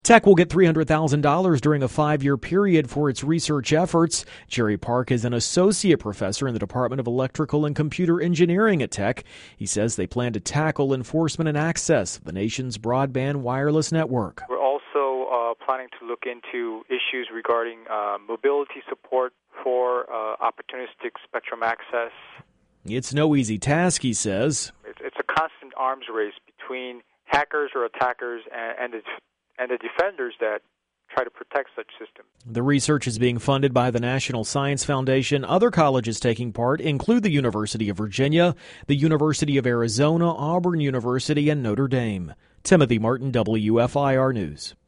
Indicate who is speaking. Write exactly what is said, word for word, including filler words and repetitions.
Speaker 1: Tech will get three hundred thousand dollars during a five-year period for its research efforts. Jerry Park is an associate professor in the Department of Electrical and Computer Engineering at Tech. He says they plan to tackle enforcement and access of the nation's broadband wireless network.
Speaker 2: We're also uh, planning to look into issues regarding uh, mobility support for uh, opportunistic spectrum access.
Speaker 1: It's no easy task, he says.
Speaker 2: It's, it's a constant arms race between hackers or attackers and, and the and the defenders that try to protect such systems.
Speaker 1: The research is being funded by the National Science Foundation. Other colleges taking part include the University of Virginia, the University of Arizona, Auburn University, and Notre Dame. Timothy Martin, W F I R News.